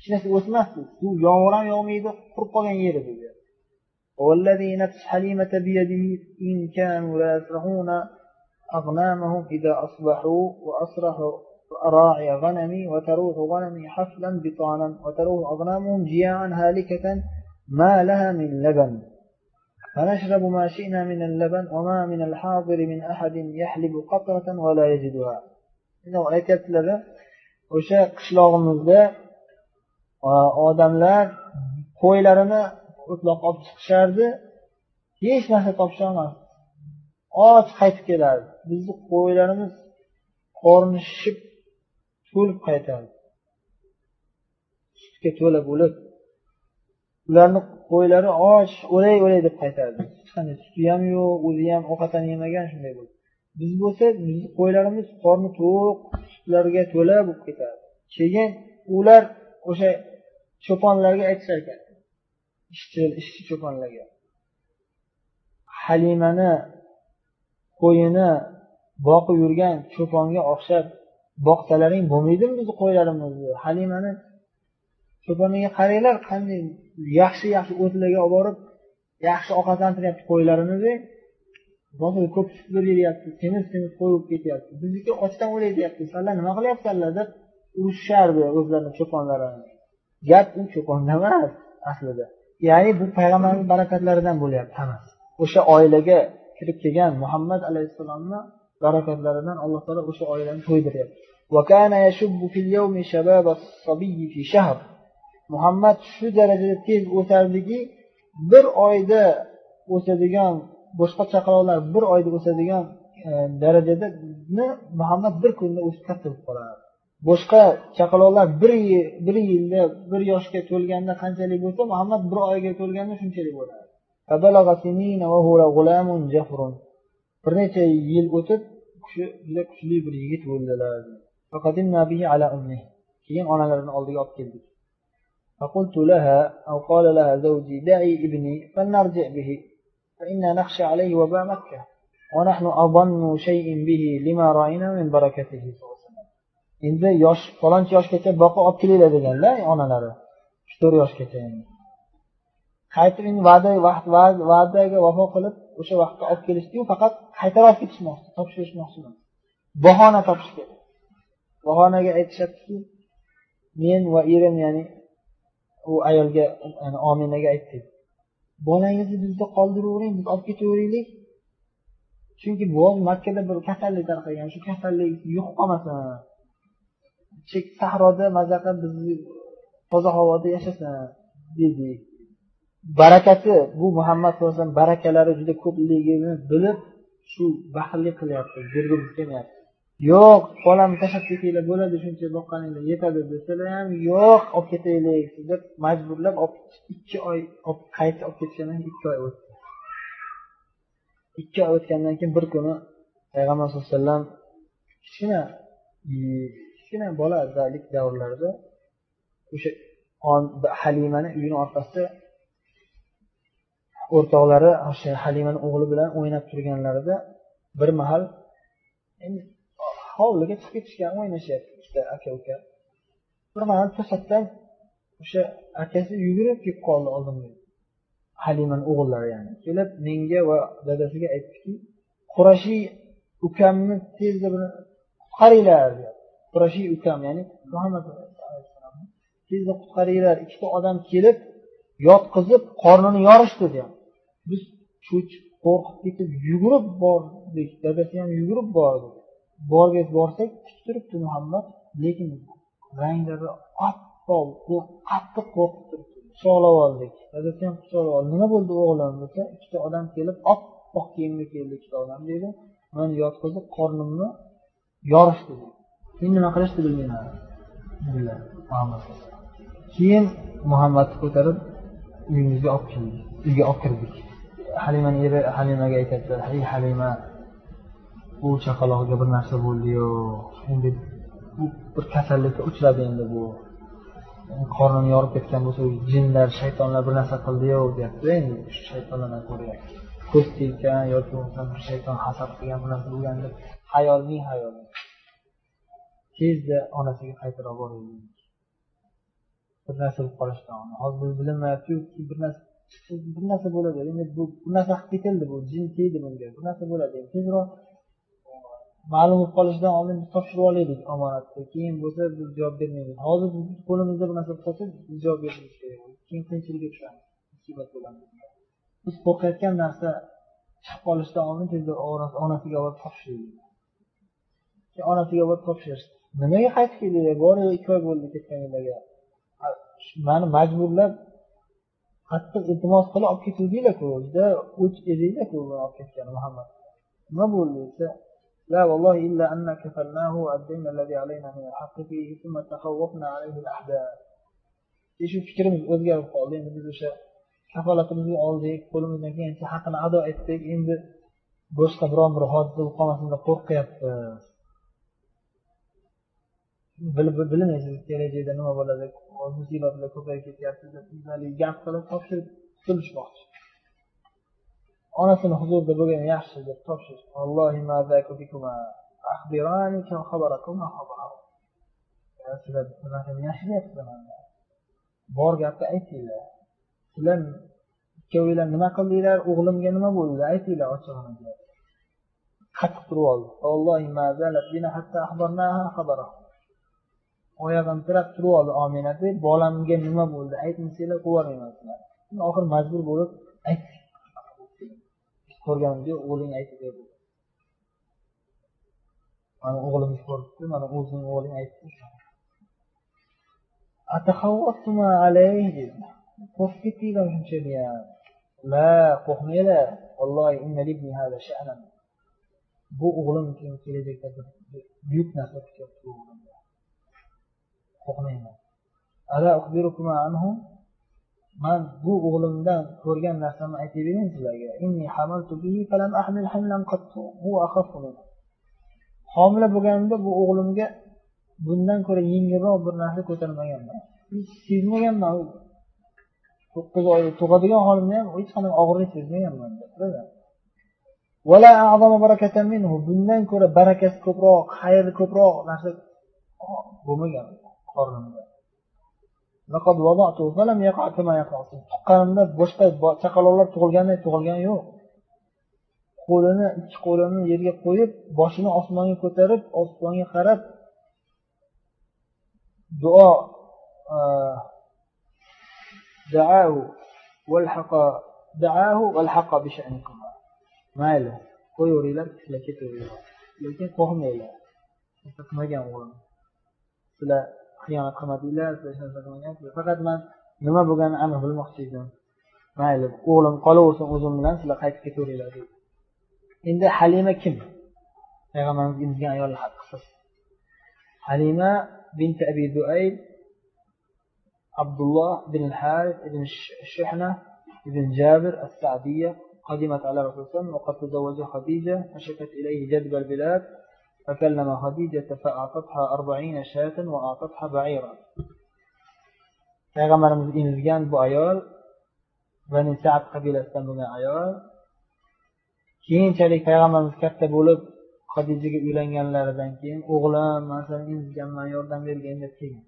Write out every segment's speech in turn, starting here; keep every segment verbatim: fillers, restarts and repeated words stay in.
narsa o'smasdi. Suv yomg'ir ham yog'maydi, qurib qolgan yer edi. والذي نفس حليمة بيده إن كانوا لا يسرعون أغنامهم إذا أصبحوا وأصرحوا راعي غنمي وتروح غنمي حفلا بطانا وتروح أغنامهم جياعا هالكة ما لها من لبن فنشرب ما شئنا من اللبن وما من الحاضر من أحد يحلب قطرة ولا يجدها. إنه aytibdilar, o'sha qishlog'imizda odamlar qo'ylarini o'tloq olib chiqishardi, hech narsa topisholmasdi. Och qaytib kelardi. Bizning qo'ylarimiz qorni shishib to'lib qaytardi. Sutga to'la bo'lib, ularning qo'ylari och, o'lay-o'lay deb qaytardi. Hech qanday suti ham yo'q, o'zi ham ovqatdan yemagan, shunday bo'ldi. Biz bo'lsa, bizning qo'ylarimiz qorni to'q, sutlarga to'la bo'lib ketadi. Keyin ular o'sha cho'ponlarga aytishar ekan. Ishchi, ishchi cho'ponlarga. Halimani qo'yini boqib yurgan cho'ponga o'xshab boqsalaring bo'lmaydimi biz qo'ylarimizni? Halimani cho'poniga qaranglar, qanday yaxshi-yaxshi o'tlarga olib borib, yaxshi ovqatlantiryapti qo'ylarimizni. Bozor ko'p sutlar beryapti, semiz-semiz qo'yib ketyapti. Bizniki ochdan o'lay deyapti. Sizlar nima qilyapsizlar deb urushardi o'zlarining cho'ponlarini. Gap u cho'ponda emas aslida. Ya'ni bu payg'ambarning barakatlaridan bo'lyapti hammasi. O'sha oilaga kirib kelgan Muhammad alayhisalomning barakatlaridan Alloh taolo o'sha oilani to'ydiryapti. Va kana yashubbu fil yawmi shabab as-sabiy fi shahr. Muhammad shu darajada tez o'sardiki, bir oyda o'sadigan, boshqa chaqaloqlar bir oyda o'sadigan e, darajada Muhammad bir kunda o'sib katta bo'lib qoladi. Boshqa chaqaloqlar bir yil, bir yilda bir yoshga to'lganda qanchalik bo'lsa, Muhammad bir oyga to'lganda shunchalik bo'ladi. Fabalagha sinina va huwa g'ulamun jafrun. Bir necha yil o'tib, juda kuchli bir yigit bo'ldilar. Faqadimna bihi ala ummi. Keyin onalarining oldiga olib keldik. Faqultu laha aw qala laha zawji da'i ibni fanarji bihi fa inna nakhsha alayhi wa ba Makkah wa nahnu adannu shay'in bihi lima ra'ayna min barakatihi. Endi yosh, falonchi yoshgacha boqib olib kelinglar deganlar onalari. uch to'rt yoshgacha endi. Qaytib endi va'da vaqt va'daga vafo qilib o'sha vaqtda olib kelishdi-yu, faqat qaytarib olib ketishmoqchi, topshirishmoqchi emas. Bahona topishdi. Bahonaga aytishyapti, men va erim, ya'ni u ayolga, ya'ni Ominaga aytdi. Bolangizni bizda qoldiravering, biz olib ketaveraylik. Chunki bu Makkada bir kasallik tarqalgan, shu kasallik yo'q qolmasin. Chek sahroda mazaqa bizni toza havoda yashasin dedi. Barakati, bu Muhammad sollallohu alayhi vasallam barakalari juda ko'pligini bilib, shu baxtli qilyapti, jirgimiz kelmayapti. Yo'q, bolamni tashlab ketinglar bo'ladi, shuncha boqqaninglar yetadi desalar ham, yo'q, olib ketaylik deb majburlab ikki oy olib qaytib olib ketishdan ikki oy o'tdi. ikki oy o'tgandan keyin bir kuni Payg'ambar sollallohu alayhi vasallam kichkina kichkina bolalik davrlarida o'sha Halimani uyining orqasida o'rtoqlari o'sha Halimani o'g'li bilan o'ynab turganlarida bir mahal endi hovliga chiqib ketishgan, o'ynashyapti ikkita aka-uka. Bir mahal to'satdan o'sha akasi yugurib kelib qoldi oldimga. Haliman o'g'illari ya'ni. Kelib menga va dadasiga aytdiki, Qurashiy ukamni tezda bir qutqaringlar dedi. Qurashiy ukam, ya'ni Muhammad alayhisalom. Tezda qutqaringlar. Ikkita odam kelib, yotqizib qornini yorishdi dedi. Biz cho'chib qo'rqib ketib yugurib bordik. Dadasi ham yugurib bordi. Borgach borsak, tik turibdi Muhammad, lekin ranglari oppoq, qattiq qo'rqib turibdi. Quchoqlab oldik. Dadasi ham quchoqlab oldi. Nima bo'ldi o'g'lim desa, ikkita odam kelib, oppoq kiyimga keldi ikkita odam dedi. Men yotqizib qornimni yorishdi dedi. Men nima qilishni bilmayman. Billar. Muhammad. Keyin Muhammadni ko'tarib uyimizga olib keldik. Uyga olib kirdik. Halimaning eri Halimaga aytadilar: "Ey Halima, bu chaqaloqga bir narsa bo'ldi-yu, endi bu bir kasallikka uchradi endi bu. Qornini yorib ketgan bo'lsa, jinlar, shaytonlar bir narsa qildi-yu" deyapti. Endi shu shaytonlardan ko'ryapti. Ko'z teggan yoki bo'lmasa bir shayton hasad qilgan bir narsa bo'lgan deb xayolning xayoli. Tezda onasiga qaytarib bordi. bir narsa bo'lib qolishdan. Hozir biz bilmayapti-yu, bir narsa bir narsa bo'ladi. Endi bu bir narsa qilib ketildi, bu jin tegdi bunga. Bir narsa bo'ladi. Tezroq ma'lum bo'lib qolishidan oldin biz topshirib olaylik omonatni. Keyin bo'lsa biz javob bermaymiz. Hozir biz qo'limizda bir narsa qolsa, biz javob berishimiz kerak. Keyin qiyinchilikka tushamiz. Musibat bo'ladi. Biz qo'rqayotgan narsa chiqib qolishidan oldin tezroq onasiga olib topshirdik. Keyin onasiga olib topshirishdi. Nimaga qaytib keldinglar? Bor ikki oy bo'ldi ketganinglarga. Meni majburlab qattiq iltimos qilib olib ketdinglar-ku. Juda o'ch edinglar-ku buni olib ketgan Muhammad. Nima bo'ldi desa, لا والله إلا أن كفلناه وأدينا الذي علينا من الحق فيه ثم تخوفنا عليه الأحداث. Shu fikrimiz o'zgarib qoldi. Endi biz o'sha kafolatimizni oldik, qo'limizdan kelgancha haqini ado etdik. Endi boshqa biron bir hodisa bo'lib qolmasin deb qo'rqyapmiz. Bilib bilmaysiz kelajakda nima bo'ladi, musibatlar ko'payib ketyapti deb bizlarga gap qilib topshirib qilishmoqchi. Onasini huzurida bo'lgan yaxshi deb topshirish. Allohi ma zakubikuma akhbirani kam khabarakum khabarakum. Sizlar bunaqa yashayapsizlar. Bor gapni aytinglar. Sizlar ikkovinglar nima qildinglar? O'g'limga nima bo'ldi? Aytinglar ochig'ini. Qattiq turib oldi. Allohi ma zalat bina hatta akhbarnaha khabarakum. Oyog'im tirab turib oldi Omina deb, bolamga nima bo'ldi? Aytmasanglar qo'ymayman sizlar. Oxir majbur bo'lib aytdi. Ko'rganimda o'g'ling aytdi dedi. Mana o'g'limiz ko'ribdi, mana o'zing o'g'ling aytdi. Ataxawwasuma alayhi. Qo'rqitdinglar shuncha degan. La, qo'rqmanglar. Allohi inna libni hada sha'nan. Bu o'g'lim uchun kelajakda buyuk narsa kutyapti. Qo'rqmayman. Ala ukhbirukum anhu. Men bu o'g'limdan ko'rgan narsamni aytib bering sizlarga. Inni hamaltu bihi falam ahmil hamlan qattu. Hu akhaffu min. Homila bo'lganimda bu o'g'limga bundan ko'ra yengilroq bir narsa ko'tarmaganman. Hech sezmaganman. to'qqiz oy tug'adigan holimda ham hech qanday og'irlik sezmaganman. Wala a'zama barakatan minhu. Bundan ko'ra barakasi ko'proq, xayri ko'proq narsa bo'lmagan qornimda. Laqad wada'tu falam yaqa' kama yaqa'. Tuqqanimda boshqa chaqaloqlar tug'ilgandek tug'ilgani yo'q. Qo'lini, ikki qo'lini yerga qo'yib, boshini osmonga ko'tarib, osmonga qarab duo da'ahu wal haqa da'ahu wal haqa bi sha'nikum. Mayli, qo'yaveringlar, sizlar ketaveringlar. Lekin qo'rqmanglar. Qilmagan o'g'lim. Sizlar xiyonat qilmadinglar, faqat men nima bo'lganini aniq bilmoqchi edim. Mayli, o'g'lim qolaversin o'zim bilan, sizlar qaytib ketaveringlar dedi. Endi Halima kim? Payg'ambarimiz imzgan ayollar haqida. Halima bint Abi Duayb Abdullah ibn al-Harith ibn Shuhna ibn Jabir as-Sa'diyya قدمت على رسول الله وقد تزوج خديجة فشكت إليه جدب البلاد فكلم خديجة فأعطتها أربعين شاة وأعطتها بعيرا. Payg'ambarimiz emizgan bu ayol Bani Sa'd qabilasidan bo'lgan ayol. Keyinchalik payg'ambarimiz katta bo'lib Xadijaga uylanganlaridan keyin o'g'lim, men seni emizganman, yordam bergin deb kelgan.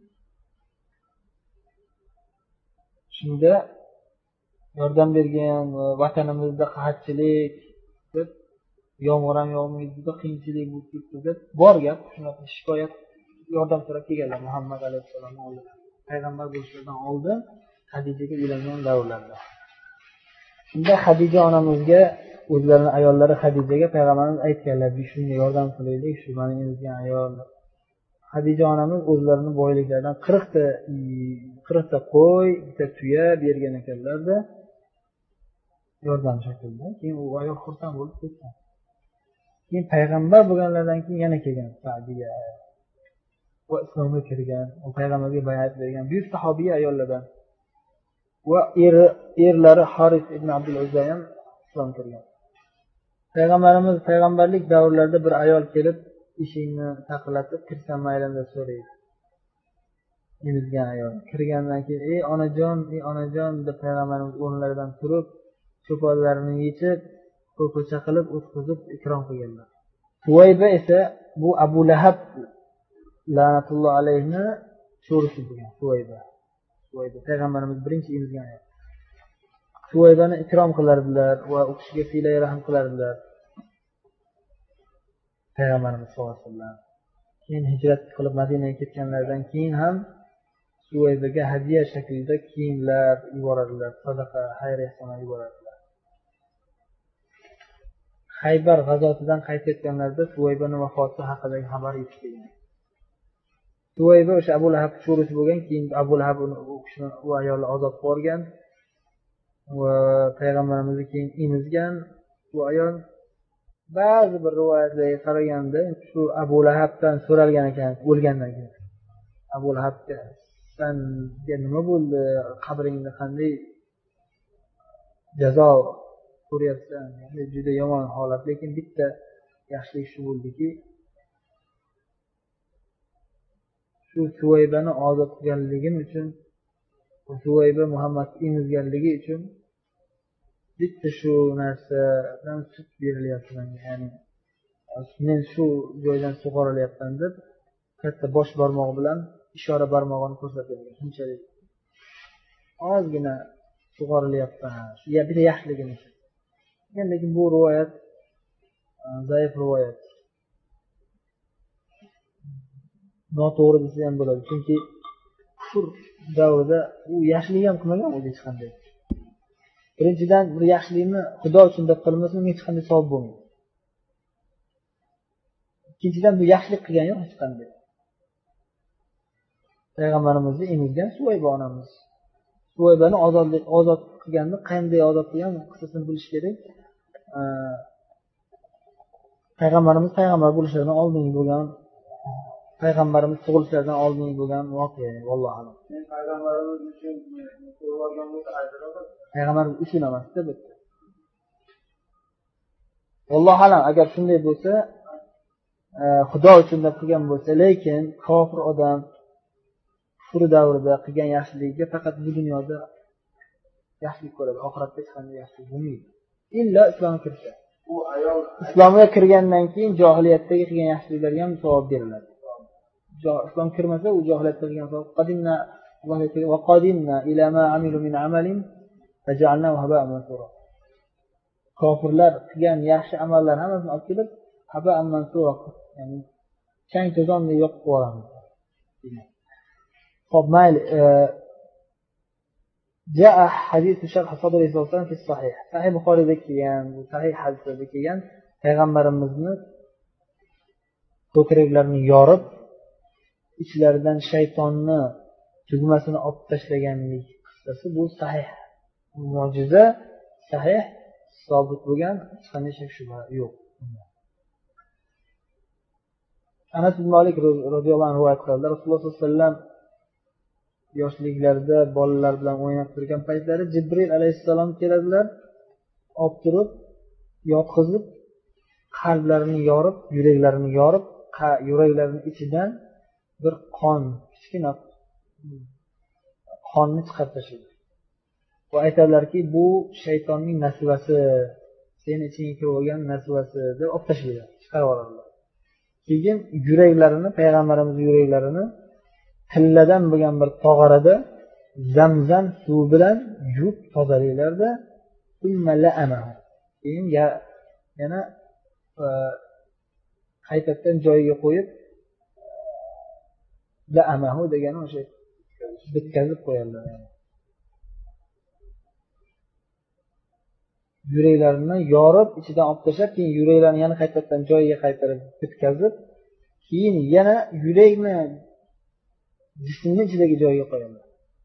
Shunda yordam bergan, vatanimizda qahatchilik deb yomg'ir ham yog'maydi, juda qiyinchilik bo'lib ketdi deb bor gap, shunaqa shikoyat yordam so'rab kelganlar Muhammad alayhissalomning oldiga. Payg'ambar bo'lishdan oldin Xadijaga uylangan davrlarda. Shunda Xadija onamizga, o'zlarining ayollari Xadijaga payg'ambarimiz aytganlar, "Shunga yordam qilaylik, shu meni emizgan ayol." Xadija onamiz o'zlarining boyliklaridan qirq ta qirq ta qo'y, bitta tuya bergan ekanlar-da, yordam shaklida. Keyin u ayol xursand bo'lib ketgan. Keyin payg'ambar bo'lganlardan keyin yana kelgan Sa'diya va islomga kirgan, u payg'ambarga bay'at bergan buyuk sahobiy ayollardan. Va eri erlari Haris ibn Abdul Uzza ham islom kirgan. Payg'ambarimiz payg'ambarlik davrlarida bir ayol kelib eshikni taqillatib kirsam mayli deb so'raydi. Emizgan ayol kirgandan keyin ey onajon, ey onajon deb payg'ambarimiz o'rnlaridan turib, cho'ponlarini yechib, ko'kocha qilib o'tkazib ikrom qilganlar. Suvayba esa bu Abu Lahab la'natulloh alayhini sho'risi bo'lgan Suvayba. Suvayba payg'ambarimiz birinchi emizgan ayol. Suvaybani ikrom qilardilar va u kishiga silay rahm qilardilar payg'ambarimiz sollallohu alayhi vasallam. Keyin hijrat qilib Madinaga ketganlaridan keyin ham Suvaybaga hadiya shaklida kiyimlar yuboradilar, sadaqa, xayr ehsonlar yuboradilar. Haybar g'azotidan qaytayotganlarida Suvaybaning vafoti haqidagi xabar yetib kelgan. Suvayba o'sha Abu Lahab cho'risi bo'lgan, keyin Abu Lahab u kishini u ayolni ozod qilgan va payg'ambarimizni keyin emizgan. Bu ayol ba'zi bir rivoyatlarga qaraganda shu Abu Lahabdan so'ralgan ekan o'lgandan keyin. Abu Lahabga senga nima bo'ldi? Qabringda qanday jazo ko'ryapsan? Yani juda yomon holat, lekin bitta yaxshilik shu bo'ldiki, shu Suvaybani ozod qilganligim uchun, Suvayba Muhammad emizganligi uchun bitta shu narsadan sut berilyapti menga. Ya'ni men shu joydan sug'orilyapman deb katta bosh barmog'i bilan ishora barmog'ini ko'rsatgan. Shunchalik ozgina sug'orilyapman. Shu bitta yaxshiligim uchun. Lekin bu rivoyat zaif rivoyat. Noto'g'ri desa ham bo'ladi. Chunki kufr davrida u yaxshilik ham qilmagan o'zi hech qanday. Birinchidan bir yaxshilikni Xudo uchun deb qilmasa, unga hech qanday savob bo'lmaydi. Ikkinchidan bu yaxshilik qilgan yo'q hech qanday. Payg'ambarimizni emizgan Suvayba onamiz. Suvaybani ozodlik ozod qilganni qanday ozod qilgan qissasini bilish kerak. Payg'ambarimiz payg'ambar bo'lishlaridan oldin bo'lgan, payg'ambarimiz tug'ilishlaridan oldin bo'lgan voqea, vallohu a'lam. Men payg'ambarimiz uchun qo'yilgan bo'lsa aytiladi. Payg'ambarimiz uchun emas-da bu. Vallohu a'lam, agar shunday bo'lsa, Xudo uchun deb qilgan bo'lsa, lekin kofir odam kufr davrida qilgan yaxshiligiga faqat bu dunyoda yaxshilik ko'radi, oxiratda hech qanday yaxshilik bo'lmaydi. Illa islomga kirsa. U ayol islomga kirgandan keyin johiliyatdagi qilgan yaxshiliklarga ham savob beriladi. Islom kirmasa, u johiliyatda qilgan savob qadimna va qadimna ila ma amilu min amalin faj'alnahu haba'an mansura. Kofirlar qilgan yaxshi amallar hammasini olib kelib haba'an mansura, ya'ni chang to'zonda yo'qib qo'yamiz. Xo'p, mayli. جاء حديث شرح صدر الإسلام في الصحيح. Sahih Buxoriyda kelgan, sahih hadisda kelgan payg'ambarimizni ko'kraklarini yorib, ichlaridan shaytonni tugmasini olib tashlaganlik qissasi bu sahih. Mo'jiza sahih sabit bo'lgan, hech qanday shak shubha yo'q. Anas ibn Malik roziyallohu anhu rivoyat qildi. Rasululloh sollallohu alayhi vasallam yoshliklarida bolalar bilan o'ynab turgan paytlari Jibril alayhissalom keladilar, olib turib, yotqizib, qalblarini yorib, yuraklarini yorib, yuraklarining ichidan bir qon, kichkina qonni chiqarib tashlaydi. Va aytadilarki, bu shaytonning nasibasi, seni ichingga kirib olgan nasibasi deb olib tashlaydi, chiqarib yuboradilar. Keyin yuraklarini, payg'ambarimiz yuraklarini tilladan bo'lgan bir tog'orada zamzam suvi bilan yuvib tozalaylarda, keyin yana qaytadan joyiga qo'yib, la'amahu degani o'sha bitkazib qo'yadilar. Yuraklarini yorib, ichidan olib tashlab, keyin yuraklarni yana qaytadan joyiga qaytarib bitkazib, keyin yana yurakni jismning ichidagi joyiga qo'yadilar.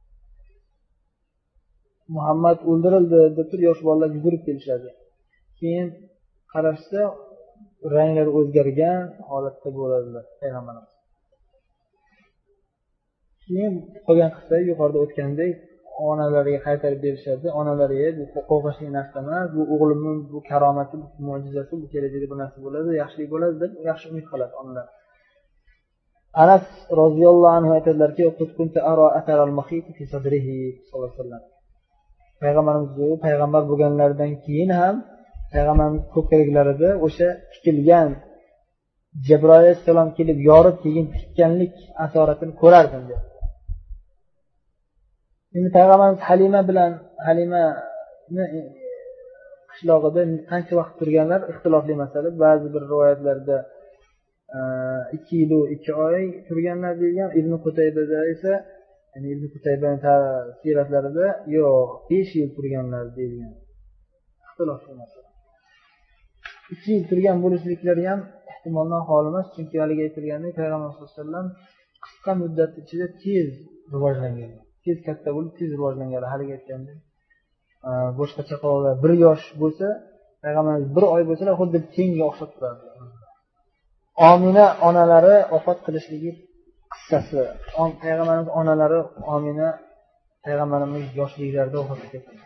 Muhammad o'ldirildi deb turib yosh bolalar yugurib kelishadi. Keyin qarashsa, ranglari o'zgargan holatda bo'ladilar payg'ambarimiz. Keyin qolgan qissa yuqorida o'tgandek onalariga qaytarib berishadi. Onalariga bu qo'rqinchli narsa emas, bu o'g'limning bu karomati, bu mo'jizasi, bu kelajakda bir narsa bo'ladi, yaxshilik bo'ladi deb yaxshi umid qiladi onalar. Anas roziyallohu anhu aytadilarki, "Qutkunta ara ataral mahit fi sadrihi" sallallohu alayhi vasallam. Payg'ambarimiz payg'ambar bo'lganlaridan keyin ham payg'ambarimiz ko'kraklarida o'sha tikilgan Jibril alayhissalom kelib yorib, keyin tikkanlik asoratini ko'rardim dedi. endi payg'ambarimiz Halima bilan Halimani qishlog'ida qancha vaqt turganlar ixtilofli masala. Ba'zi bir rivoyatlarda ikki yil ikki oy turganlar deyilgan. Ibn Qutaybada esa, ya'ni Ibn Qutaybaning tafsirotlarida yo'q, besh yil turganlar deyilgan. Ixtilofli masala. ikki yil turgan bo'lishliklari ham ehtimoldan xoli emas, chunki haligi aytilgandek payg'ambar sollallohu alayhi vasallam qisqa muddat ichida tez rivojlangan. Tez katta bo'lib, tez rivojlangan. Haligi aytgandek boshqacha qoldi. Bir yosh bo'lsa, payg'ambarimiz bir oy bo'lsalar xuddi tenga o'xshab turadi. Omina onalari vafot qilishligi qissasi. Payg'ambarimiz onalari Omina payg'ambarimiz yoshliklarida vafot etgan.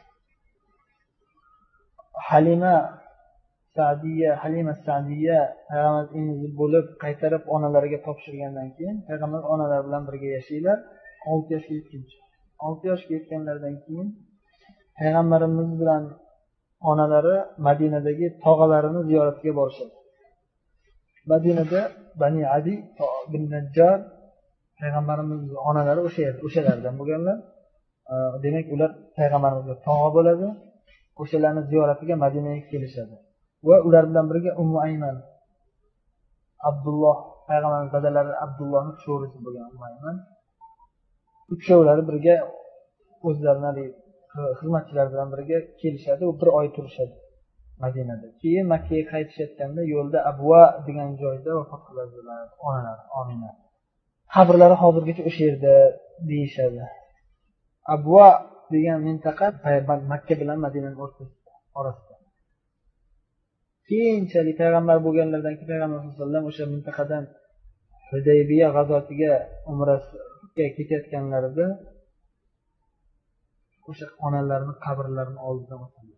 Halima Sa'diya, Halima Sa'diya payg'ambarimiz emizib bo'lib qaytarib onalariga topshirgandan keyin payg'ambarimiz onalar bilan birga yashaylar. olti yoshga yetguncha. olti yoshga yetganlaridan keyin payg'ambarimiz bilan onalari Madinadagi tog'alarini ziyoratiga borishadi. Madinada Bani Adi bin Najjar payg'ambarimiz onalari o'sha yer, o'shalardan bo'lganlar. Demak, ular payg'ambarimizga tog'a bo'ladi. O'shalarni ziyoratiga Madinaga kelishadi. Va ular bilan birga Ummu Ayman, Abdulloh payg'ambarimiz dadalari Abdullohning cho'risi bo'lgan Ummu Ayman. Uchovlari birga o'zlarini xizmatchilar bilan birga kelishadi va bir oy turishadi Madinada. Keyin Makka ga qaytishayotganda yo'lda Abwa degan joyda vafot qiladilar onalar, Omina. Qabrlari hozirgacha o'sha yerda deyishadi. Abwa degan mintaqa Makka bilan Madinaning o'rtasida. Keyinchalik payg'ambar bo'lganlardan keyin payg'ambar sollallohu alayhi vasallam o'sha mintaqadan Hudaybiya g'azotiga umraga ketayotganlarida o'sha onalarning qabrlarini oldidan o'tadi.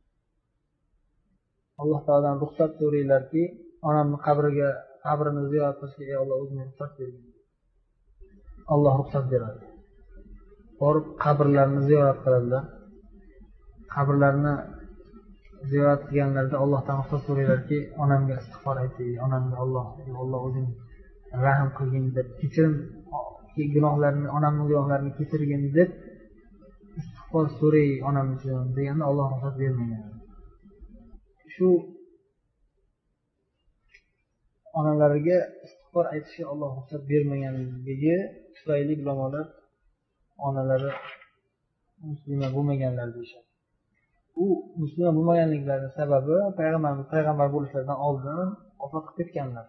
Alloh taoladan ruxsat so'raylarki, onamni qabriga qabrini ziyorat qilishga ey Alloh o'zing ruxsat bergin. Alloh ruxsat beradi. Borib qabrlarini ziyorat qiladilar. Qabrlarini ziyorat qilganlarida Allohdan ruxsat so'raylarki, onamga istig'for ayting, onamga Alloh, ey Alloh o'zing rahm qilgin deb, kechirim, gunohlarini, onamning gunohlarini kechirgin deb istig'for so'ray onam uchun deganda Alloh ruxsat bermagan. Shu onalariga istig'for aytishga Alloh ruxsat bermaganligi tufayli ulamolar onalari musulmon bo'lmaganlar deyishadi. U musulmon bo'lmaganliklari sababi payg'ambarimiz payg'ambar bo'lishlaridan oldin vafot qilib ketganlar.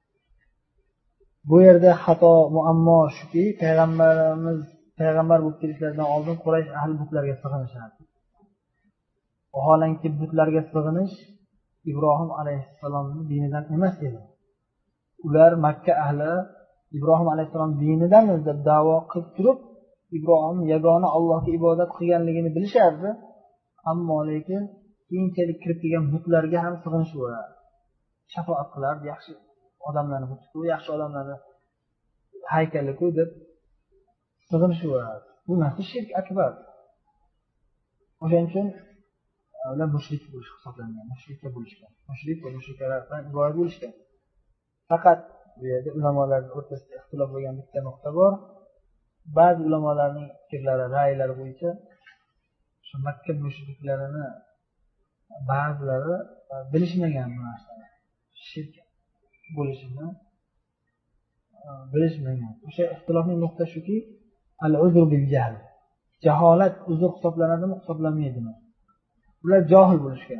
Bu yerda xato, muammo shuki, payg'ambarimiz payg'ambar bo'lib kelishlaridan oldin Quraysh ahli butlarga sig'inishardi. Vaholanki butlarga sig'inish Ibrohim alayhissalomning dinidan emas edi. Ular Makka ahli Ibrohim alayhissalom dinidan deb da'vo qilib turib, Ibrohim yagona Allohga ibodat qilganligini bilishardi. Ammo lekin keyinchalik kirib kelgan butlarga ham sig'inishadi. Shafoat qilar, yaxshi odamlarni butku, yaxshi odamlarni haykaliku deb sig'inishadi. Bu narsa shirk akbar. O'shaning uchun ular mushrik bo'lish hisoblangan, mushrikka bo'lishgan. Mushrik va mushrikalardan iborat bo'lishgan. Faqat bu yerda ulamolarning o'rtasida ixtilof bo'lgan bitta nuqta bor. Ba'zi ulamolarning fikrlari, ra'ylari bo'yicha shu Makka mushriklarini ba'zilari bilishmagan bu narsani. Shirk bo'lishini bilishmagan. O'sha ixtilofning nuqta shuki, al-uzr bil jahl. Jaholat uzr hisoblanadimi, hisoblanmaydimi? Ular johil bo'lishgan.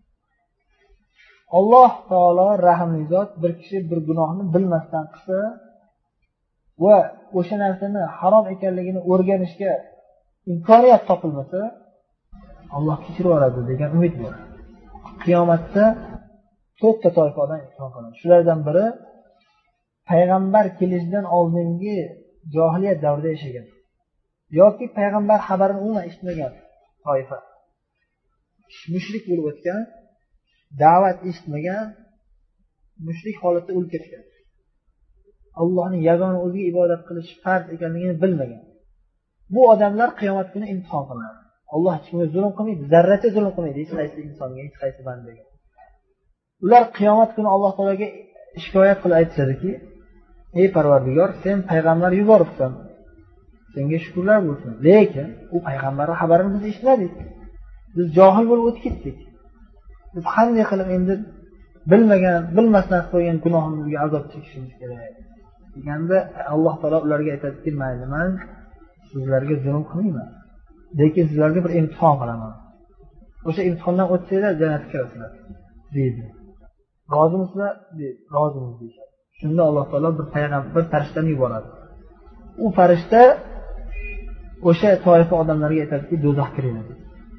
Alloh taolo rahimli zot, bir kishi bir gunohni bilmasdan qilsa va o'sha narsani harom ekanligini o'rganishga imkoniyat topilmasa, Alloh kechirib yuboradi degan umid bor. Qiyomatda to'rtta toifadan imkon qiladi. Shulardan biri payg'ambar kelishidan oldingi johiliyat davrida yashagan yoki payg'ambar xabarini umuman eshitmagan toifa. Mushrik bo'lib o'tgan, da'vat eshitmagan, mushrik holatda o'lib ketgan. Allohning yagona o'ziga ibodat qilish farz ekanligini bilmagan. Bu odamlar qiyomat kuni imtihon qilinadi. Alloh hech kimga zulm qilmaydi, zarracha zulm qilmaydi hech qaysi insonga, hech qaysi bandaga. Ular qiyomat kuni Alloh taolaga shikoyat qilib aytishadiki, ey Parvardigor, sen payg'ambar yuboribsan. Senga shukrlar bo'lsin. Lekin u payg'ambarning xabarini biz eshitmadik. Biz johil bo'lib o'tib ketdik. Biz qanday qilib endi bilmagan, bilmasdan qo'ygan gunohimizga azob chekishimiz kerak deganda Alloh taolo ularga aytadiki, mayli, men sizlarga zulm qilmayman, lekin sizlarga bir imtihon qilaman. O'sha imtihondan o'tsanglar jannatga kirasizlar deydi. Rozimisizlar? deydi. Rozimiz deydi. Shunda Alloh taolo bir payg'ambar, bir farishtani yuboradi. U farishta o'sha toifa odamlarga aytadiki, do'zaxga kiringlar.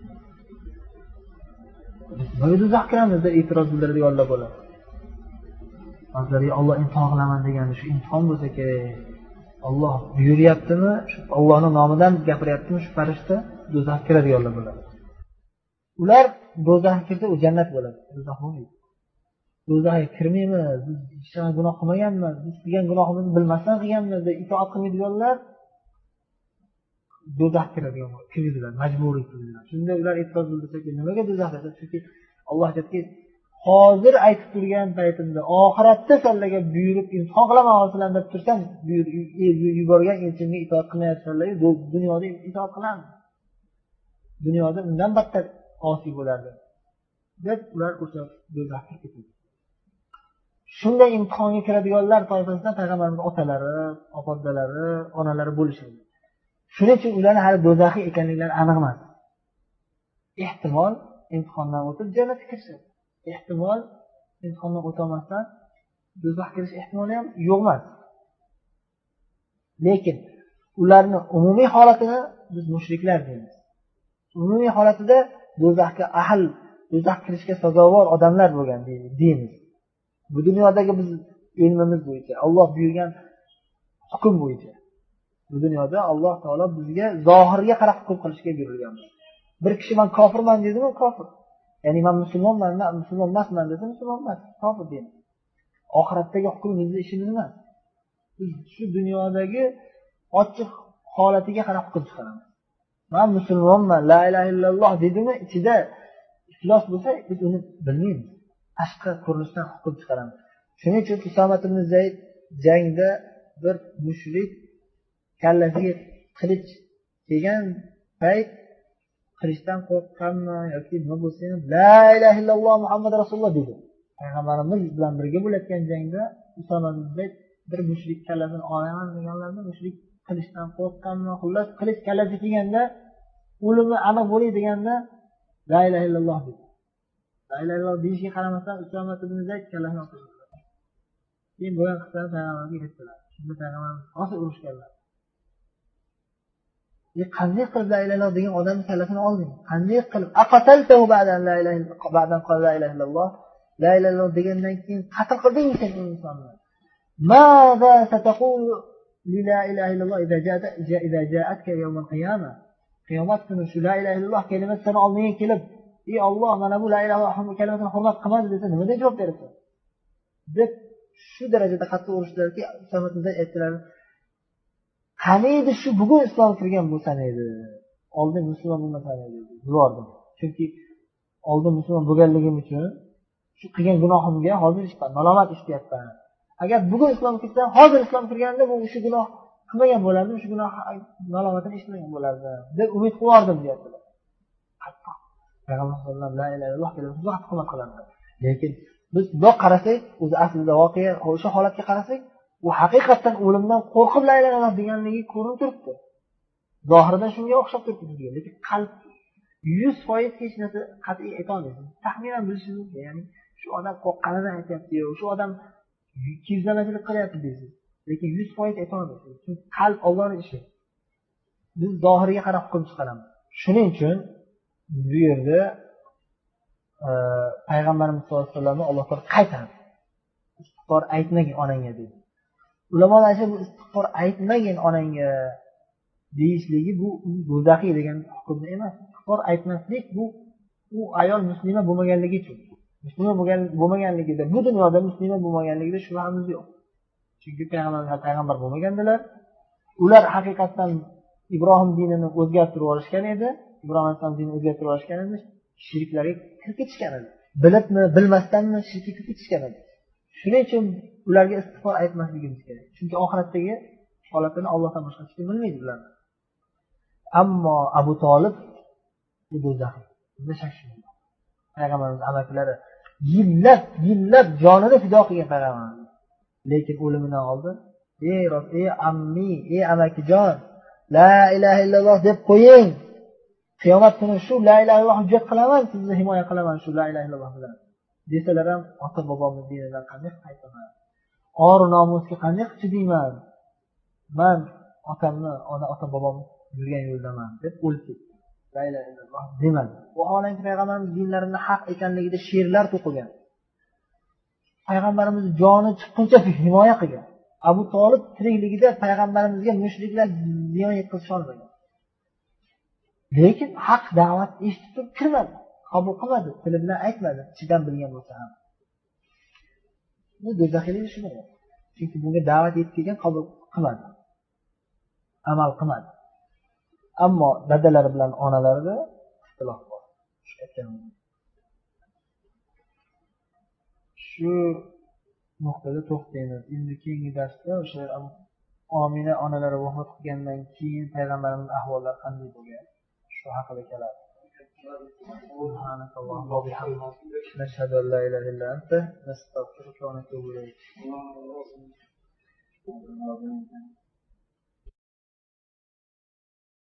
Nima do'zaxga kiramiz deb e'tiroz bildiradiganlar bo'ladi. Hazrati Alloh imtihon qilaman deganda shu imtihon bo'lsa kerak. Alloh buyuryaptimi? Shu Allohning nomidan gapiryaptimi shu farishta? Do'zaxga kiradiganlar bo'ladi. Ular do'zaxga kirsa, u jannat bo'ladi. Do'zax bo'lmaydi. Do'zaxga kirmaymiz, biz hech qanday gunoh qilmaganmiz, biz qilgan gunohimizni bilmasdan qilganmiz deb itoat qilmaydiganlar do'zaxga kiradigan bo'ladi. Kiradilar, majburiy kiradilar. Shunda ular e'tiroz bildirsa, nimaga do'zax desa, chunki Alloh aytadiki, hozir aytib turgan paytimda oxiratda sizlarga buyurib imtihon qilaman sizlarni deb tursam, yuborgan elchimga itoat qilmayapsizlar, dunyoda itoat qilamiz. Dunyoda undan battar osiy bo'lardi deb ular o'sha do'zaxga ketadi. Shunday imtihonga kiradiganlar toifasidan payg'ambarimiz otalari, opodalari, onalari bo'lishadi. Shuning uchun ularning hali do'zaxiy ekanliklari aniq emas. Ehtimol imtihondan o'tib jannatga kirishadi. Ehtimol imtihondan o'tolmasdan do'zaxga kirish ehtimoli ham yo'q emas. Lekin ularning umumiy holatini biz mushriklar deymiz. Umumiy holatida do'zaxga ahl, do'zaxga kirishga sazovor odamlar bo'lgan deymiz. Bu dunyodagi biz ilmimiz bo'yicha, Alloh buyurgan hukm bo'yicha. Bu dunyoda Alloh taolo bizga zohirga qarab hukm qilishga buyurilgan. Bir kishi men kofirman dedi-mi, kofir. Ya'ni men musulmonman, men musulmon emasman desa, musulmon emas, kofir deymiz. Oxiratdagi hukm bizning ishimiz emas. Biz shu dunyodagi ochiq holatiga qarab hukm chiqaramiz. Men musulmonman, la ilaha illalloh dedimi, ichida iflos bo'lsa, biz uni bilmaymiz. Tashqi ko'rinishdan hukm chiqaramiz. Shuning uchun Usomat ibn Zayd jangda bir mushrik kallasiga qilich kelgan payt qilichdan qo'rqqanmi yoki nima bo'lsa ham la ilaha illalloh Muhammad rasululloh dedi. Payg'ambarimiz bilan birga bo'layotgan jangda Usomat ibn Zayd bir mushrik kallasini olaman deganlarida mushrik qilichdan qo'rqqanmi, xullas qilich kallasiga kelganda o'limi aniq bo'lay deganda la ilaha illalloh dedi. La ilaha illalloh deyishga qaramasdan Usomat ibn Zayd kallasini otdi. Keyin bo'lgan qissani payg'ambarga aytdilar. Shunda payg'ambarimiz rosa urushganlar. Qanday qilib la ilaha illalloh degan odamning kallasini olding? Qanday qilib aqataltahu ba'dan la ilaha illalloh ba'dan qala la ilaha illalloh la ilaha illalloh degandan keyin qatl qildingmi sen insonni? Ma'za sataqul li la ilaha illalloh idza ja'at idza ja'atka yawm al-qiyamah. Qiyomat kuni shu la ilaha illalloh kalimasi sana oldiga kelib, ey Alloh, mana bu la ilaha illalloh kalimasini hurmat qilmadi desa, nima deb javob berasan? Deb shu darajada qattiq urishdilarki, Usomat ibn Zayd aytdilar, qaniydi shu bugun islom kirgan bo'lsan edi, oldin musulmon bo'lmasan edi, yubordim. Chunki oldin musulmon bo'lganligim uchun shu qilgan gunohimga hozir ishdan malomat ishlayapman. Agar bugun islom kirsam, hozir islom kirganda bu shu gunoh qilmagan bo'lardim, shu gunoh malomatini eshitmagan bo'lardim deb umid qilardim deyaptilar. Qattiq Payg'ambar sollallohu alayhi vasallam la ilaha illalloh kalimasiga qattiq hurmat qilardi. Lekin biz bundoq qarasak, o'zi aslida voqea o'sha holatga qarasak, u haqiqatan o'limdan qo'rqib la ilaha illalloh deganligi ko'rinib turibdi. Zohirdan shunga o'xshab turibdi bizga, lekin qalb yuz foiz hech narsa qat'iy aytolmaysiz. Taxminan bilishingiz mumkin. Ya'ni shu odam qo'rqqanidan aytayapti-yu, shu odam kiyizlamachilik qilyapti deysiz. Lekin yuz foiz aytolmaysiz. Chunki qalb Allohning ishi. Biz zohiriga qarab hukm chiqaramiz. Shuning uchun bu yerda payg'ambarimiz sollallohu alayhi vasallamni Alloh taolo qaytardi. Istig'for aytmagin onangga dedi. Ulamolar esa bu istig'for aytmagin onangga deyishligi bu do'zaxiy degan hukmni emas. Istig'for aytmaslik bu u ayol muslima bo'lmaganligi uchun. Muslima bo'lgan bo'lmaganligida, bu dunyoda muslima bo'lmaganligida shubhamiz yo'q. Chunki payg'ambarlar payg'ambar bo'lmagandilar. Ular haqiqatan Ibrohim dinini o'zgartirib yuborishgan edi. Ibrohim alayhisalom dinini o'zgartirib yuborishgan edi. Shirklarga kirib ketishgan edi. Bilibmi, bilmasdanmi shirkka kirib ketishgan edi. Shuning uchun ularga istig'for aytmasligimiz kerak. Chunki oxiratdagi holatini Allohdan boshqa hech kim bilmaydi ularni. Ammo Abu Tolib bu do'zax. Bunda shak shubha. Payg'ambarimiz amakilari yillab, yillab jonini fido qilgan payg'ambarimiz. Lekin o'limidan oldin, "Ey Rob, ey ammi, ey amakijon, la ilaha illalloh deb qo'ying. Qiyomat kuni shu la ilaha illalloh hujjat qilaman, sizni himoya qilaman shu la ilaha illalloh bilan." Desalar ham ota bobomiz dinidan qanday qaytaman? Or nomusga qanday chidayman? Men otamni, ona ota bobom yurgan yo'ldaman deb o'lib ketdi. La ilaha illalloh demadi. Vaholanki payg'ambarimiz dinlarida haq ekanligida she'rlar to'qigan. Payg'ambarimiz joni chiqquncha himoya qilgan. Abu Tolib tirikligida payg'ambarimizga mushriklar ziyon yetkazish olmagan. Lekin haq da'vat eshitib turib kirmadi, qabul qilmadi, tili bilan aytmadi, ichidan bilgan bo'lsa ham. Bu do'zaxiylik shunday. Chunki bunga da'vat yetgan qabul qilmadi, amal qilmadi. Ammo dadalari bilan onalarida ixtilof bor. Shu nuqtada to'xtaymiz. Endi keyingi darsda o'sha Omina onalari vafot qilgandan keyin payg'ambarimiz ahvollari qanday bo'lgan? Shu haqida keladi. Subhanakallohu va bihamdika nashhadu an la ilaha illa anta nastaghfiruka va natubu ilayk.